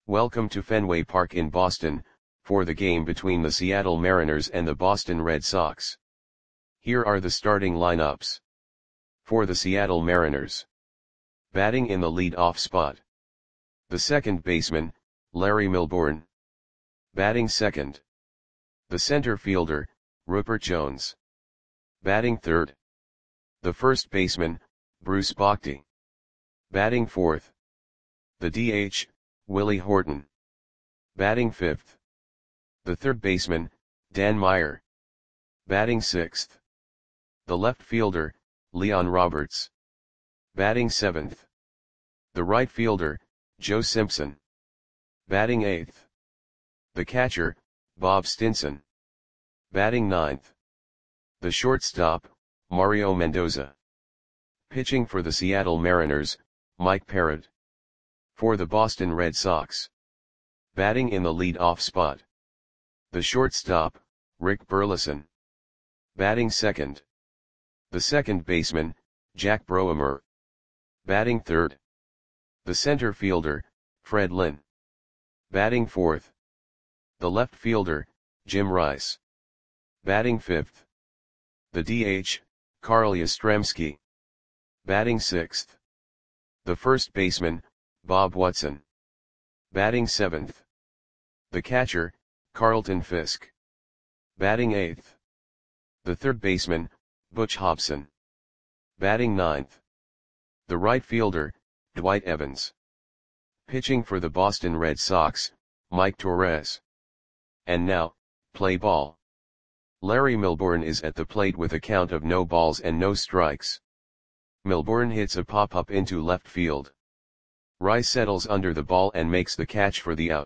Welcome to Fenway Park in Boston, for the game between the Seattle Mariners and the Boston Red Sox. Here are the starting lineups. For the Seattle Mariners. Batting in the lead-off spot. The second baseman, Larry Milbourne. Batting second. The center fielder, Rupert Jones. Batting third. The first baseman, Bruce Bochy. Batting fourth. The DH, Willie Horton. Batting fifth. The third baseman, Dan Meyer. Batting sixth. The left fielder, Leon Roberts. Batting seventh. The right fielder, Joe Simpson. Batting eighth. The catcher, Bob Stinson. Batting ninth. The shortstop, Mario Mendoza. Pitching for the Seattle Mariners, Mike Parrott. For the Boston Red Sox. Batting in the lead-off spot. The shortstop, Rick Burleson. Batting second. The second baseman, Jack Broemer. Batting third. The center fielder, Fred Lynn. Batting fourth. The left fielder, Jim Rice. Batting fifth. The DH, Carl Yastrzemski. Batting sixth. The first baseman, Bob Watson. Batting seventh. The catcher, Carlton Fisk. Batting eighth. The third baseman, Butch Hobson. Batting ninth. The right fielder, Dwight Evans. Pitching for the Boston Red Sox, Mike Torres. And now, play ball. Larry Milbourne is at the plate with a count of no balls and no strikes. Milbourne hits a pop-up into left field. Rice settles under the ball and makes the catch for the out.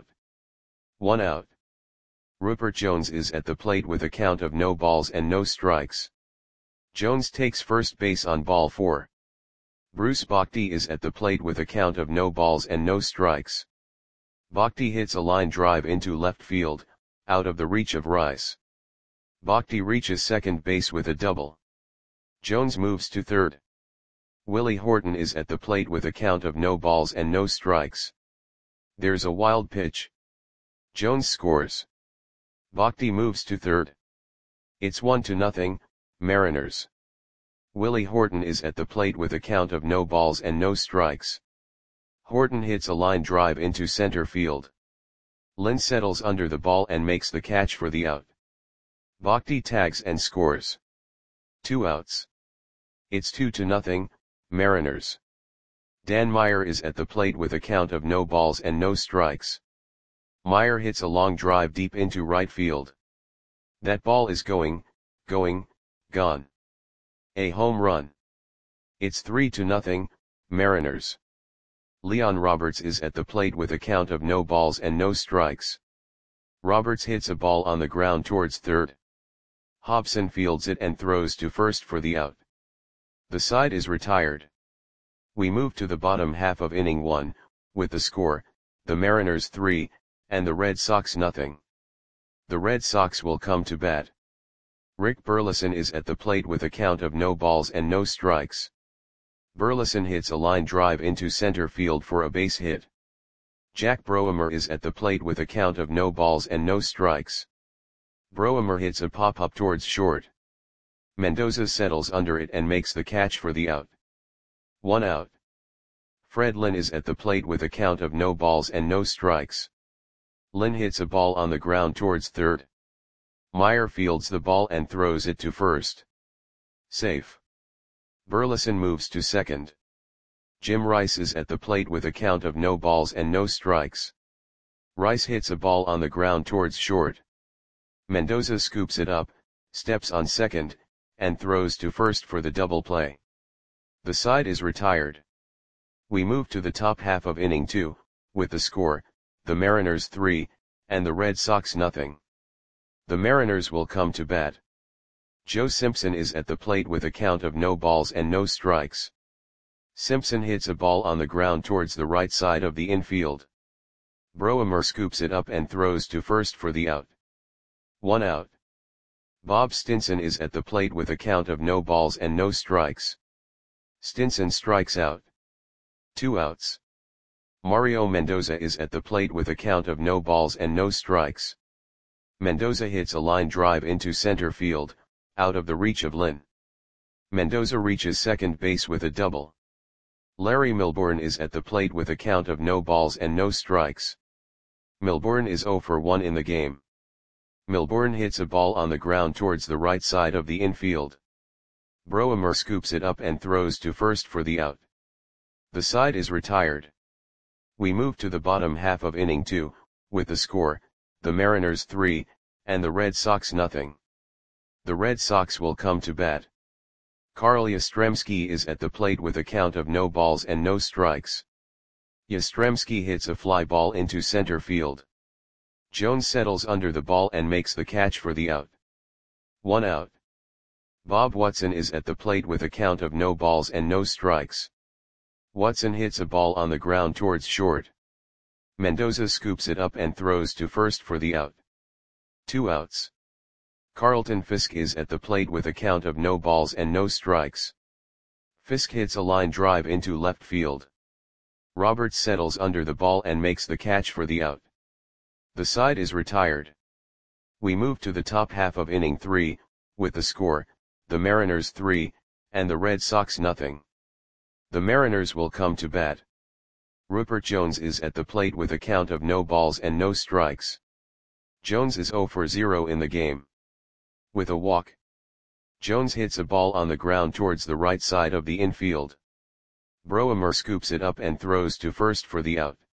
1 out. Rupert Jones is at the plate with a count of no balls and no strikes. Jones takes first base on ball 4. Bruce Bochy is at the plate with a count of no balls and no strikes. Bochy hits a line drive into left field, out of the reach of Rice. Bochy reaches second base with a double. Jones moves to third. Willie Horton is at the plate with a count of no balls and no strikes. There's a wild pitch. Jones scores. Bochy moves to third. It's 1-0, Mariners. Willie Horton is at the plate with a count of no balls and no strikes. Horton hits a line drive into center field. Lynn settles under the ball and makes the catch for the out. Bochy tags and scores. 2 outs. It's 2-0, Mariners. Dan Meyer is at the plate with a count of no balls and no strikes. Meyer hits a long drive deep into right field. That ball is gone. A home run. It's 3-0, Mariners. Leon Roberts is at the plate with a count of no balls and no strikes. Roberts hits a ball on the ground towards third. Hobson fields it and throws to first for the out. The side is retired. We move to the bottom half of inning 1, with the score, the Mariners 3, and the Red Sox 0. The Red Sox will come to bat. Rick Burleson is at the plate with a count of no balls and no strikes. Burleson hits a line drive into center field for a base hit. Jack Broemer is at the plate with a count of no balls and no strikes. Broemer hits a pop-up towards short. Mendoza settles under it and makes the catch for the out. 1 out. Fred Lynn is at the plate with a count of no balls and no strikes. Lynn hits a ball on the ground towards third. Meyer fields the ball and throws it to first. Safe. Burleson moves to second. Jim Rice is at the plate with a count of no balls and no strikes. Rice hits a ball on the ground towards short. Mendoza scoops it up, steps on second, and throws to first for the double play. The side is retired. We move to the top half of inning 2, with the score, the Mariners 3, and the Red Sox 0. The Mariners will come to bat. Joe Simpson is at the plate with a count of no balls and no strikes. Simpson hits a ball on the ground towards the right side of the infield. Broemer scoops it up and throws to first for the out. 1 out. Bob Stinson is at the plate with a count of no balls and no strikes. Stinson strikes out. 2 outs. Mario Mendoza is at the plate with a count of no balls and no strikes. Mendoza hits a line drive into center field, out of the reach of Lynn. Mendoza reaches second base with a double. Larry Milbourne is at the plate with a count of no balls and no strikes. Milbourne is 0 for 1 in the game. Milbourne hits a ball on the ground towards the right side of the infield. Broemer scoops it up and throws to first for the out. The side is retired. We move to the bottom half of inning 2, with the score, the Mariners 3, and the Red Sox nothing. The Red Sox will come to bat. Carl Yastrzemski is at the plate with a count of no balls and no strikes. Yastrzemski hits a fly ball into center field. Jones settles under the ball and makes the catch for the out. 1 out. Bob Watson is at the plate with a count of no balls and no strikes. Watson hits a ball on the ground towards short. Mendoza scoops it up and throws to first for the out. 2 outs. Carlton Fisk is at the plate with a count of no balls and no strikes. Fisk hits a line drive into left field. Roberts settles under the ball and makes the catch for the out. The side is retired. We move to the top half of inning 3, with the score, the Mariners 3, and the Red Sox nothing. The Mariners will come to bat. Rupert Jones is at the plate with a count of no balls and no strikes. Jones is 0 for 0 in the game. With a walk, Jones hits a ball on the ground towards the right side of the infield. Broemer scoops it up and throws to first for the out.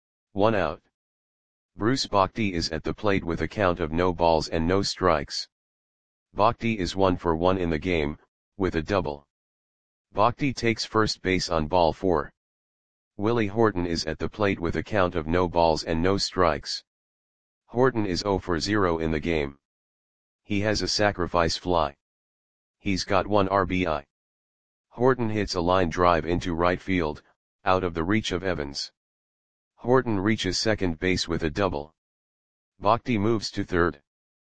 1 out. Bruce Bochy is at the plate with a count of no balls and no strikes. Bochy is 1 for 1 in the game, with a double. Bochy takes first base on ball 4. Willie Horton is at the plate with a count of no balls and no strikes. Horton is 0 for 0 in the game. He has a sacrifice fly. He's got 1 RBI. Horton hits a line drive into right field, out of the reach of Evans. Horton reaches second base with a double. Bochy moves to third.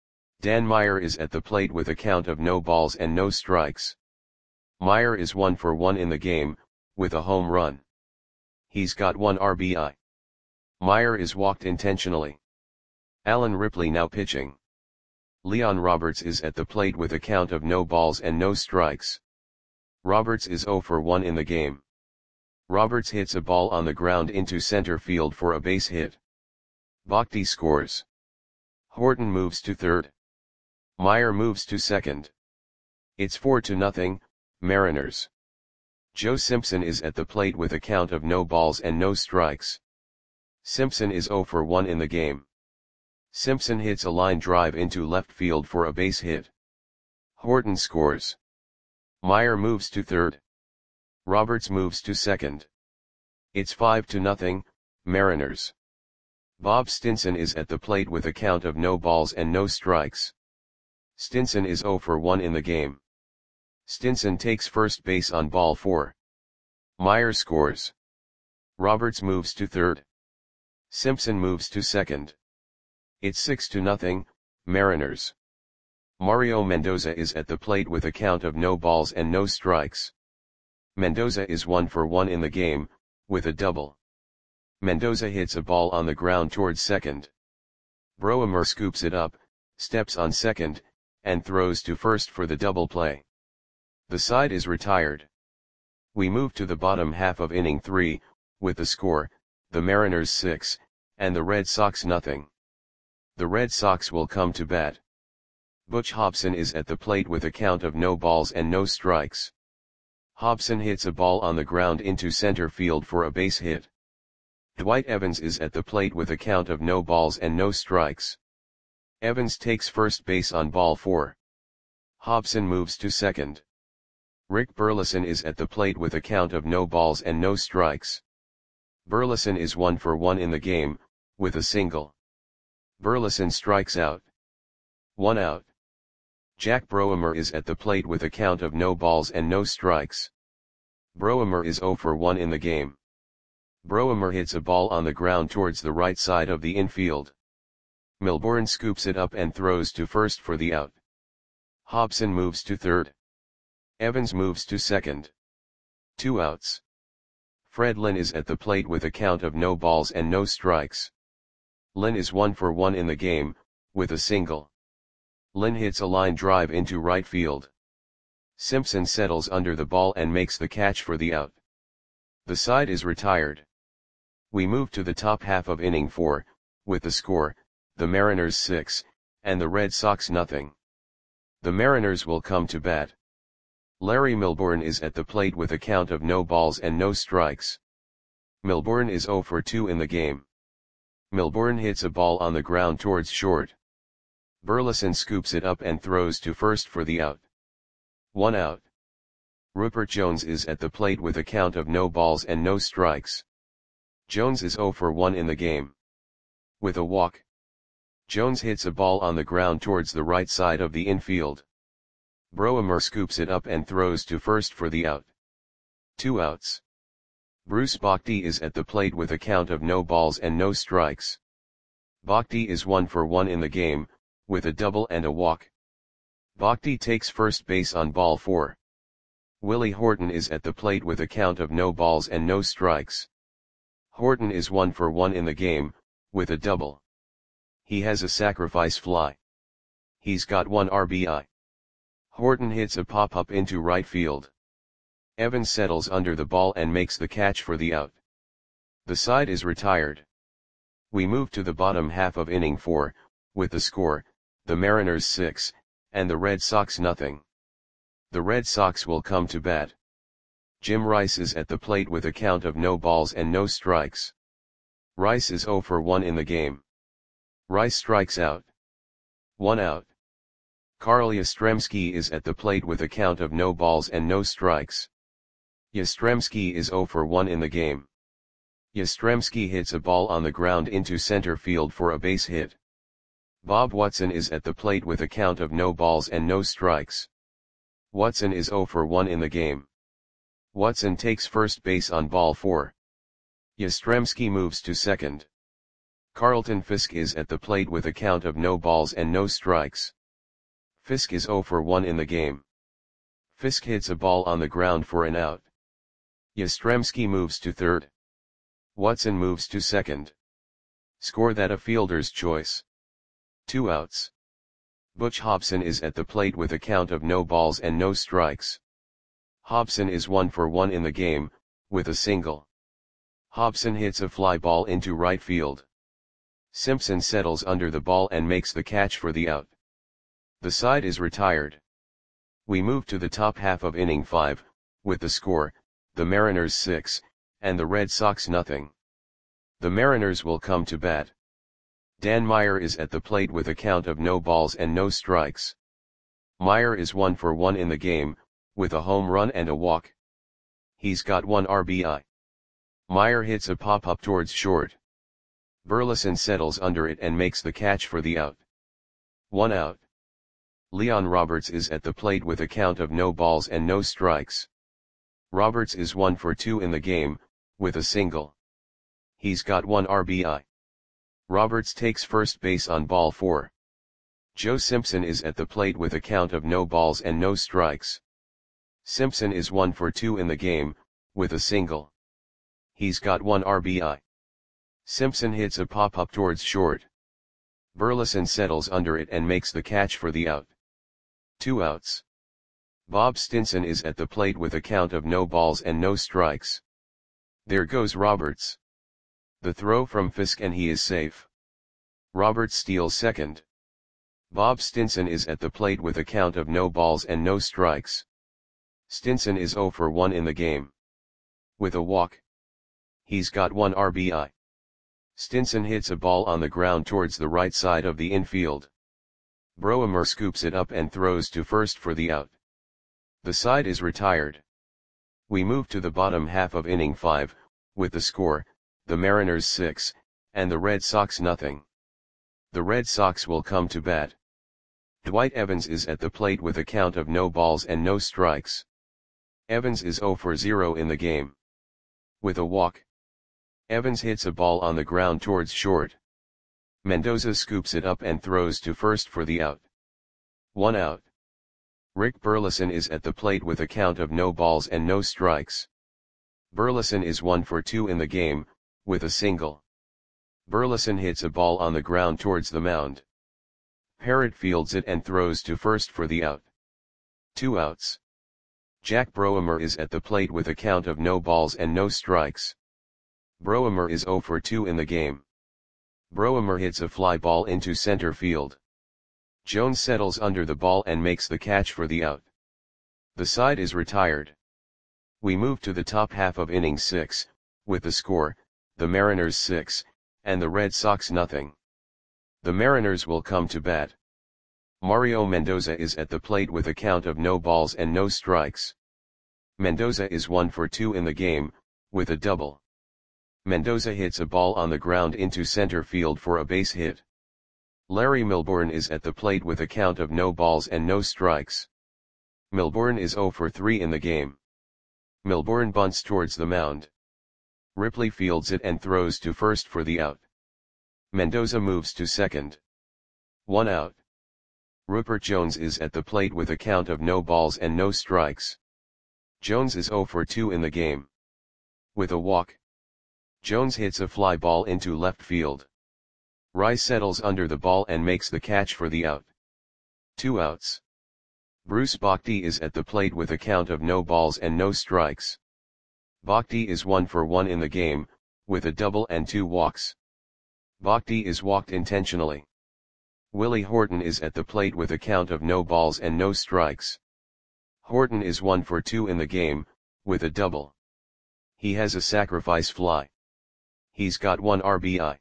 Dan Meyer is at the plate with a count of no balls and no strikes. Meyer is 1 for 1 in the game, with a home run. He's got 1 RBI. Meyer is walked intentionally. Alan Ripley now pitching. Leon Roberts is at the plate with a count of no balls and no strikes. Roberts is 0 for 1 in the game. Roberts hits a ball on the ground into center field for a base hit. Bochy scores. Horton moves to third. Meyer moves to second. It's 4-0, Mariners. Joe Simpson is at the plate with a count of no balls and no strikes. Simpson is 0 for 1 in the game. Simpson hits a line drive into left field for a base hit. Horton scores. Meyer moves to third. Roberts moves to second. It's 5-0, Mariners. Bob Stinson is at the plate with a count of no balls and no strikes. Stinson is 0 for 1 in the game. Stinson takes first base on ball 4. Meyer scores. Roberts moves to third. Simpson moves to second. It's 6-0, Mariners. Mario Mendoza is at the plate with a count of no balls and no strikes. Mendoza is 1 for 1 in the game, with a double. Mendoza hits a ball on the ground towards second. Broemer scoops it up, steps on second, and throws to first for the double play. The side is retired. We move to the bottom half of inning 3, with the score, the Mariners 6, and the Red Sox nothing. The Red Sox will come to bat. Butch Hobson is at the plate with a count of no balls and no strikes. Hobson hits a ball on the ground into center field for a base hit. Dwight Evans is at the plate with a count of no balls and no strikes. Evans takes first base on ball 4. Hobson moves to second. Rick Burleson is at the plate with a count of no balls and no strikes. Burleson is 1 for 1 in the game, with a single. Burleson strikes out. 1 out. Jack Broemer is at the plate with a count of no balls and no strikes. Broemer is 0 for 1 in the game. Broemer hits a ball on the ground towards the right side of the infield. Milbourne scoops it up and throws to first for the out. Hobson moves to third. Evans moves to second. 2 outs. Fred Lynn is at the plate with a count of no balls and no strikes. Lynn is 1 for 1 in the game, with a single. Lynn hits a line drive into right field. Simpson settles under the ball and makes the catch for the out. The side is retired. We move to the top half of inning 4, with the score, the Mariners 6, and the Red Sox nothing. The Mariners will come to bat. Larry Milbourne is at the plate with a count of no balls and no strikes. Milbourne is 0 for 2 in the game. Milbourne hits a ball on the ground towards short. Burleson scoops it up and throws to first for the out. 1 out. Rupert Jones is at the plate with a count of no balls and no strikes. Jones is 0 for 1 in the game. With a walk. Jones hits a ball on the ground towards the right side of the infield. Broemer scoops it up and throws to first for the out. 2 outs. Bruce Bochy is at the plate with a count of no balls and no strikes. Bochy is 1 for 1 in the game, with a double and a walk. Bochy takes first base on ball 4. Willie Horton is at the plate with a count of no balls and no strikes. Horton is 1 for 1 in the game, with a double. He has a sacrifice fly. He's got 1 RBI. Horton hits a pop-up into right field. Evans settles under the ball and makes the catch for the out. The side is retired. We move to the bottom half of inning 4, with the score, the Mariners 6, and the Red Sox nothing. The Red Sox will come to bat. Jim Rice is at the plate with a count of no balls and no strikes. Rice is 0 for 1 in the game. Rice strikes out. 1 out. Carl Yastrzemski is at the plate with a count of no balls and no strikes. Yastrzemski is 0 for 1 in the game. Yastrzemski hits a ball on the ground into center field for a base hit. Bob Watson is at the plate with a count of no balls and no strikes. Watson is 0 for 1 in the game. Watson takes first base on ball 4. Yastrzemski moves to second. Carlton Fisk is at the plate with a count of no balls and no strikes. Fisk is 0 for 1 in the game. Fisk hits a ball on the ground for an out. Yastrzemski moves to third. Watson moves to second. Score that a fielder's choice. 2 outs. Butch Hobson is at the plate with a count of no balls and no strikes. Hobson is 1 for 1 in the game, with a single. Hobson hits a fly ball into right field. Simpson settles under the ball and makes the catch for the out. The side is retired. We move to the top half of inning 5, with the score, the Mariners 6, and the Red Sox nothing. The Mariners will come to bat. Dan Meyer is at the plate with a count of no balls and no strikes. Meyer is 1 for 1 in the game, with a home run and a walk. He's got 1 RBI. Meyer hits a pop-up towards short. Burleson settles under it and makes the catch for the out. 1 out. Leon Roberts is at the plate with a count of no balls and no strikes. Roberts is 1 for 2 in the game, with a single. He's got 1 RBI. Roberts takes first base on ball 4. Joe Simpson is at the plate with a count of no balls and no strikes. Simpson is 1 for 2 in the game, with a single. He's got 1 RBI. Simpson hits a pop-up towards short. Burleson settles under it and makes the catch for the out. 2 outs. Bob Stinson is at the plate with a count of no balls and no strikes. There goes Roberts. The throw from Fisk and he is safe. Roberts steals second. Bob Stinson is at the plate with a count of no balls and no strikes. Stinson is 0 for 1 in the game. With a walk. He's got 1 RBI. Stinson hits a ball on the ground towards the right side of the infield. Broemer scoops it up and throws to first for the out. The side is retired. We move to the bottom half of inning 5, with the score, the Mariners 6, and the Red Sox nothing. The Red Sox will come to bat. Dwight Evans is at the plate with a count of no balls and no strikes. Evans is 0 for 0 in the game. With a walk. Evans hits a ball on the ground towards short. Mendoza scoops it up and throws to first for the out. 1 out. Rick Burleson is at the plate with a count of no balls and no strikes. Burleson is 1 for 2 in the game, with a single. Burleson hits a ball on the ground towards the mound. Parrott fields it and throws to first for the out. 2 outs. Jack Broemer is at the plate with a count of no balls and no strikes. Broemer is 0 for 2 in the game. Broemer hits a fly ball into center field. Jones settles under the ball and makes the catch for the out. The side is retired. We move to the top half of inning 6, with the score, the Mariners 6, and the Red Sox nothing. The Mariners will come to bat. Mario Mendoza is at the plate with a count of no balls and no strikes. Mendoza is 1 for 2 in the game, with a double. Mendoza hits a ball on the ground into center field for a base hit. Larry Milbourne is at the plate with a count of no balls and no strikes. Milbourne is 0 for 3 in the game. Milbourne bunts towards the mound. Ripley fields it and throws to first for the out. Mendoza moves to second. 1 out. Rupert Jones is at the plate with a count of no balls and no strikes. Jones is 0 for 2 in the game. With a walk. Jones hits a fly ball into left field. Rice settles under the ball and makes the catch for the out. 2 outs. Bruce Bochy is at the plate with a count of no balls and no strikes. Bochy is 1 for 1 in the game, with a double and 2 walks. Bochy is walked intentionally. Willie Horton is at the plate with a count of no balls and no strikes. Horton is 1 for 2 in the game, with a double. He has a sacrifice fly. He's got 1 RBI.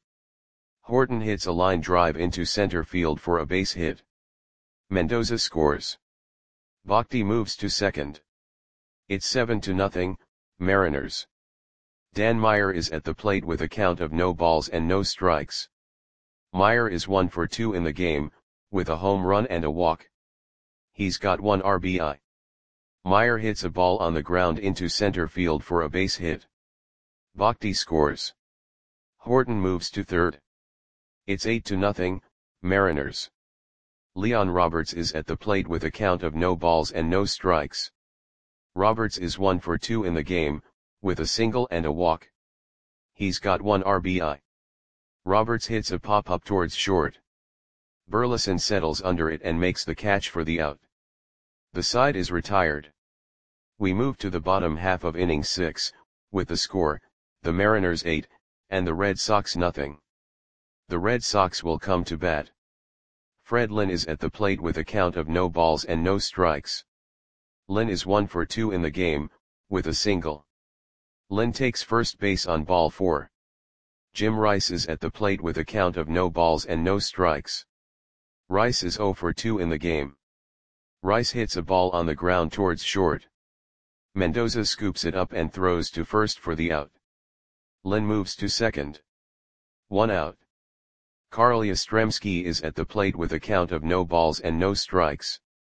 Horton hits a line drive into center field for a base hit. Mendoza scores. Bochy moves to second. It's 7-0, Mariners. Dan Meyer is at the plate with a count of no balls and no strikes. Meyer is 1 for 2 in the game, with a home run and a walk. He's got 1 RBI. Meyer hits a ball on the ground into center field for a base hit. Bochy scores. Horton moves to third. It's 8-0, Mariners. Leon Roberts is at the plate with a count of no balls and no strikes. Roberts is 1 for 2 in the game, with a single and a walk. He's got 1 RBI. Roberts hits a pop-up towards short. Burleson settles under it and makes the catch for the out. The side is retired. We move to the bottom half of inning 6, with the score, the Mariners 8, and the Red Sox nothing. The Red Sox will come to bat. Fred Lynn is at the plate with a count of no balls and no strikes. Lynn is 1 for 2 in the game, with a single. Lynn takes first base on ball 4. Jim Rice is at the plate with a count of no balls and no strikes. Rice is 0 for 2 in the game. Rice hits a ball on the ground towards short. Mendoza scoops it up and throws to first for the out. Lynn moves to second. 1 out. Carl Yastrzemski is at the plate with a count of no balls and no strikes.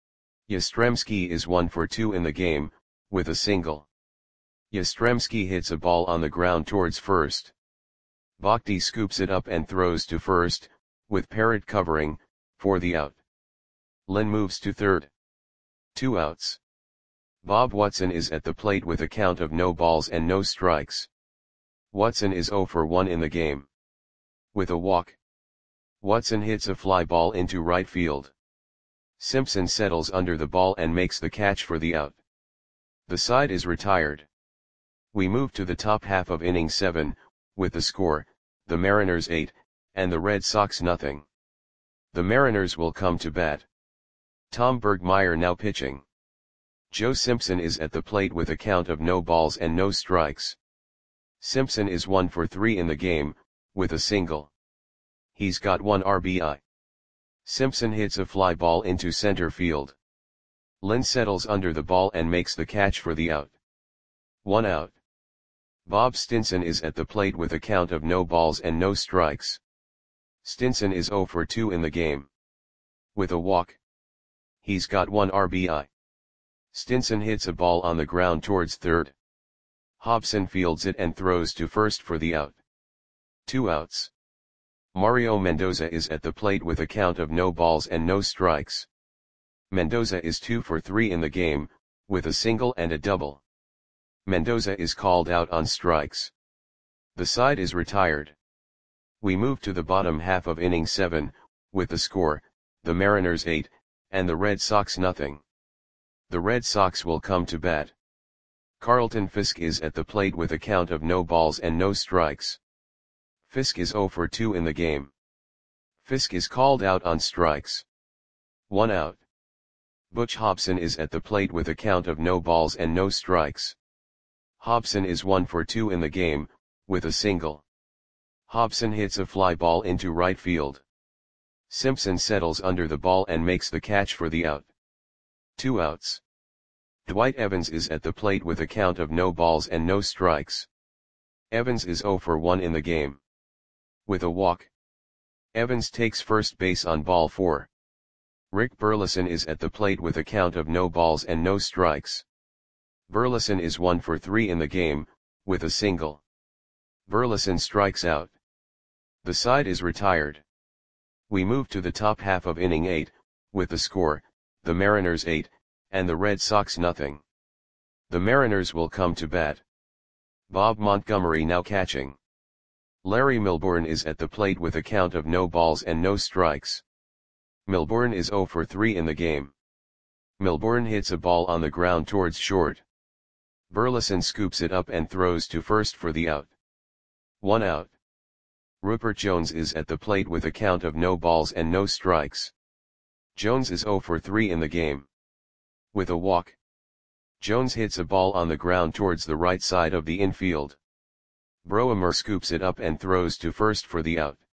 Yastrzemski is 1 for 2 in the game, with a single. Yastrzemski hits a ball on the ground towards first. Bochy scoops it up and throws to first, with Parrott covering, for the out. Lynn moves to third. 2 outs. Bob Watson is at the plate with a count of no balls and no strikes. Watson is 0 for 1 in the game. With a walk. Watson hits a fly ball into right field. Simpson settles under the ball and makes the catch for the out. The side is retired. We move to the top half of inning 7, with the score, the Mariners 8, and the Red Sox nothing. The Mariners will come to bat. Tom Bergmeyer now pitching. Joe Simpson is at the plate with a count of no balls and no strikes. Simpson is 1 for 3 in the game, with a single. He's got 1 RBI. Simpson hits a fly ball into center field. Lynn settles under the ball and makes the catch for the out. 1 out. Bob Stinson is at the plate with a count of no balls and no strikes. Stinson is 0 for 2 in the game. With a walk. He's got 1 RBI. Stinson hits a ball on the ground towards third. Hobson fields it and throws to first for the out. 2 outs. Mario Mendoza is at the plate with a count of no balls and no strikes. Mendoza is 2 for 3 in the game, with a single and a double. Mendoza is called out on strikes. The side is retired. We move to the bottom half of inning 7, with the score, the Mariners 8, and the Red Sox nothing. The Red Sox will come to bat. Carlton Fisk is at the plate with a count of no balls and no strikes. Fisk is 0 for 2 in the game. Fisk is called out on strikes. 1 out. Butch Hobson is at the plate with a count of no balls and no strikes. Hobson is 1 for 2 in the game, with a single. Hobson hits a fly ball into right field. Simpson settles under the ball and makes the catch for the out. 2 outs. Dwight Evans is at the plate with a count of no balls and no strikes. Evans is 0 for 1 in the game. With a walk. Evans takes first base on ball 4. Rick Burleson is at the plate with a count of no balls and no strikes. Burleson is 1 for 3 in the game, with a single. Burleson strikes out. The side is retired. We move to the top half of inning 8, with the score, the Mariners 8, and the Red Sox nothing. The Mariners will come to bat. Bob Montgomery now catching. Larry Milbourne is at the plate with a count of no balls and no strikes. Milbourne is 0 for 3 in the game. Milbourne hits a ball on the ground towards short. Burleson scoops it up and throws to first for the out. 1 out. Rupert Jones is at the plate with a count of no balls and no strikes. Jones is 0 for 3 in the game. With a walk. Jones hits a ball on the ground towards the right side of the infield. Broemer scoops it up and throws to first for the out.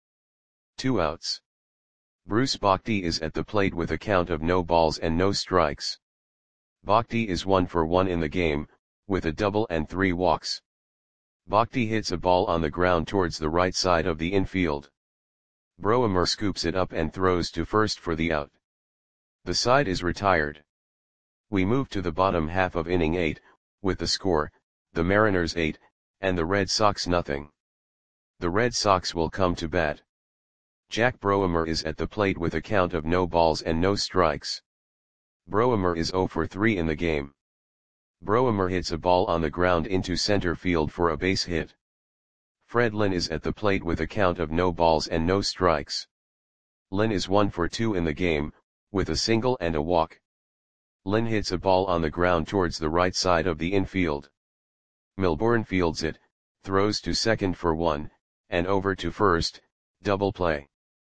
2 outs. Bruce Bochy is at the plate with a count of no balls and no strikes. Bochy is 1 for 1 in the game, with a double and 3 walks. Bochy hits a ball on the ground towards the right side of the infield. Broemer scoops it up and throws to first for the out. The side is retired. We move to the bottom half of inning 8, with the score, the Mariners 8, and the Red Sox nothing. The Red Sox will come to bat. Jack Broemer is at the plate with a count of no balls and no strikes. Broemer is 0 for 3 in the game. Broemer hits a ball on the ground into center field for a base hit. Fred Lynn is at the plate with a count of no balls and no strikes. Lynn is 1 for 2 in the game, with a single and a walk. Lynn hits a ball on the ground towards the right side of the infield. Milbourne fields it, throws to second for 1, and over to first, double play.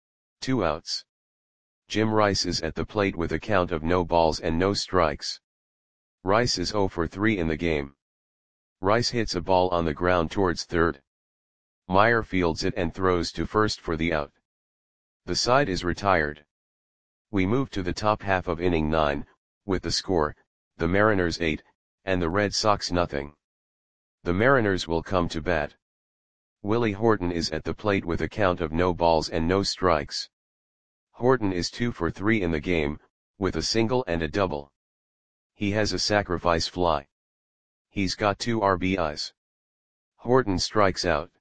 2 outs. Jim Rice is at the plate with a count of no balls and no strikes. Rice is 0 for 3 in the game. Rice hits a ball on the ground towards third. Meyer fields it and throws to first for the out. The side is retired. We move to the top half of inning 9, with the score, the Mariners 8, and the Red Sox nothing. The Mariners will come to bat. Willie Horton is at the plate with a count of no balls and no strikes. Horton is 2 for 3 in the game, with a single and a double. He has a sacrifice fly. He's got 2 RBIs. Horton strikes out.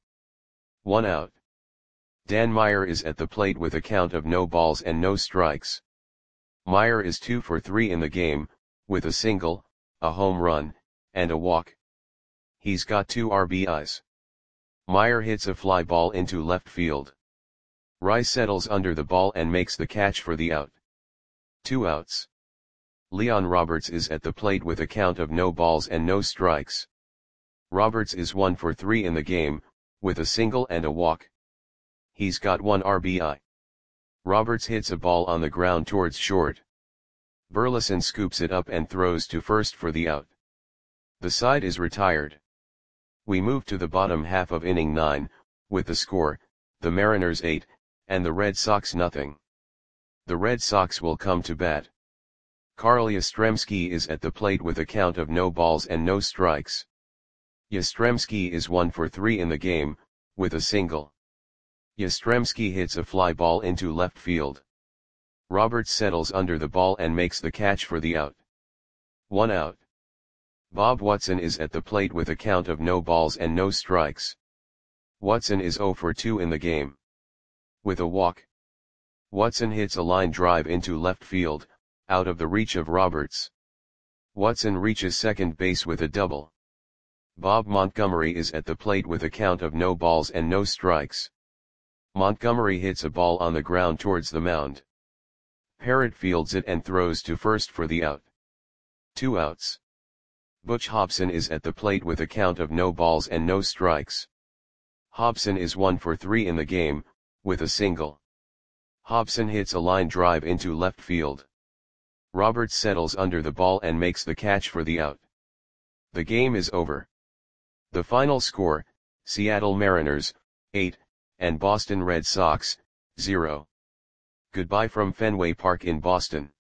1 out. Dan Meyer is at the plate with a count of no balls and no strikes. Meyer is 2 for 3 in the game, with a single, a home run, and a walk. He's got 2 RBIs. Meyer hits a fly ball into left field. Rice settles under the ball and makes the catch for the out. 2 outs. Leon Roberts is at the plate with a count of no balls and no strikes. Roberts is 1 for 3 in the game, with a single and a walk. He's got 1 RBI. Roberts hits a ball on the ground towards short. Burleson scoops it up and throws to first for the out. The side is retired. We move to the bottom half of inning 9, with the score, the Mariners 8, and the Red Sox nothing. The Red Sox will come to bat. Carl Yastrzemski is at the plate with a count of no balls and no strikes. Yastrzemski is 1 for 3 in the game, with a single. Yastrzemski hits a fly ball into left field. Roberts settles under the ball and makes the catch for the out. 1 out. Bob Watson is at the plate with a count of no balls and no strikes. Watson is 0 for 2 in the game. With a walk. Watson hits a line drive into left field, out of the reach of Roberts. Watson reaches second base with a double. Bob Montgomery is at the plate with a count of no balls and no strikes. Montgomery hits a ball on the ground towards the mound. Parrott fields it and throws to first for the out. 2 outs. Butch Hobson is at the plate with a count of no balls and no strikes. Hobson is 1 for 3 in the game, with a single. Hobson hits a line drive into left field. Roberts settles under the ball and makes the catch for the out. The game is over. The final score, Seattle Mariners, 8, and Boston Red Sox, 0. Goodbye from Fenway Park in Boston.